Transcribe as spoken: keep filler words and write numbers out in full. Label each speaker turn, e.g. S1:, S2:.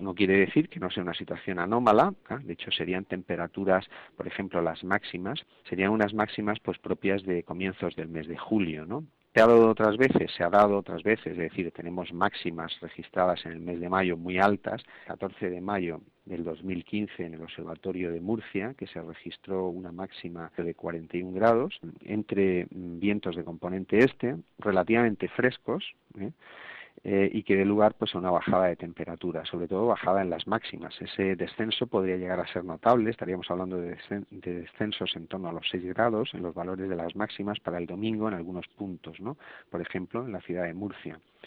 S1: no quiere decir que no sea una situación anómala, ¿eh? De hecho serían temperaturas, por ejemplo, las máximas, serían unas máximas pues propias de comienzos del mes de julio, ¿no? Se ha dado otras veces, se ha dado otras veces, es decir, tenemos máximas registradas en el mes de mayo muy altas, catorce de mayo del dos mil quince en el Observatorio de Murcia, que se registró una máxima de cuarenta y un grados, entre vientos de componente este, relativamente frescos, ¿eh? Eh, y que dé lugar pues a una bajada de temperatura, sobre todo bajada en las máximas. Ese descenso podría llegar a ser notable, estaríamos hablando de, descen de descensos en torno a los seis grados en los valores de las máximas para el domingo en algunos puntos, ¿no? Por ejemplo, en la ciudad de Murcia.